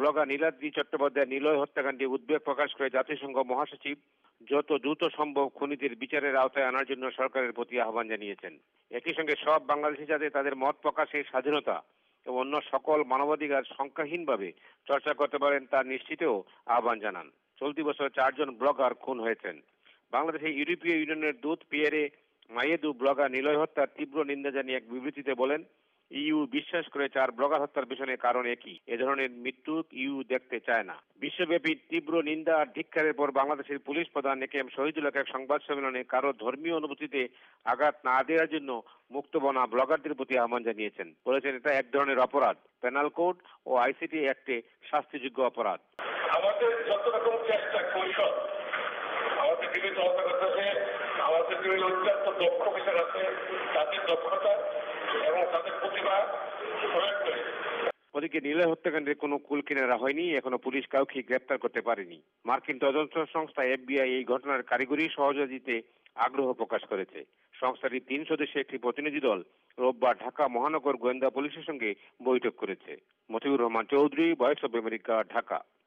Blogger Niladri Chattopadhyay Niloy হত্যাকাণ্ডে উদ্বেগ প্রকাশ করে জাতিসংঘ মহাসচিব যত দ্রুত সম্ভব খুনিদের বিচারের আওতায় আনার জন্য সরকারের প্রতি আহ্বান জানিয়েছেন। একই সঙ্গে সব বাংলাদেশি যাতে তাদের মত প্রকাশের স্বাধীনতা এবং অন্য সকল মানবাধিকার সংখ্যাহীনভাবে চর্চা করতে পারেন তা নিশ্চিতেও আহ্বান জানান। চলতি বছর 4 জন ব্লগার খুন হয়েছেন। বাংলাদেশে ইউরোপীয় ইউনিয়নের দূত পিয়েরে মাইয়েদু ব্লগার নিলয় হত্যার তীব্র নিন্দা জানিয়ে এক বিবৃতিতে বলেন, ইইউ বিশ্বাস করে 4 ব্লগার হত্যার পিছনে কারণ একই, এ ধরনের মৃত্যু ইইউ দেখতে চায় না। বিশ্বব্যাপী তীব্র নিন্দা আর ধিক্কারের পর বাংলাদেশের পুলিশ প্রধান একেএম শহীদুল হক এক সংবাদ সম্মেলনে কারো ধর্মীয় অনুভূতিতে আঘাত না দেওয়ার জন্য মুক্তবনা ব্লগারদের প্রতি আহ্বান জানিয়েছেন। বলেছেন এটা এক ধরনের অপরাধ, পেনাল কোড ও আইসিটি অ্যাক্টে শাস্তিযোগ্য অপরাধ। আমাদের যত রকম চেষ্টা কৌশল আমাদের টিভি তদন্ত করতেছে, আমাদের টিভির অত্যন্ত দক্ষ অফিসার আছে, তাদের দক্ষতা এবং তাদের প্রতিভা প্রয়োগ করে। ওদিকে নিলয় হত্যাকাণ্ডের কোনো কুল কিনারা হয়নি, এখনো পুলিশ কাউকে গ্রেপ্তার করতে পারেনি। মার্কিন তদন্ত সংস্থা এফবিআই এই ঘটনার কারিগরি সহযোগিতায় আগ্রহ প্রকাশ করেছে। সংস্থাটির 3 সদস্যের একটি প্রতিনিধি দল রোববার ঢাকা মহানগর গোয়েন্দা পুলিশের সঙ্গে বৈঠক করেছে। Motiur Rahman Chowdhury, Voice of America, Dhaka.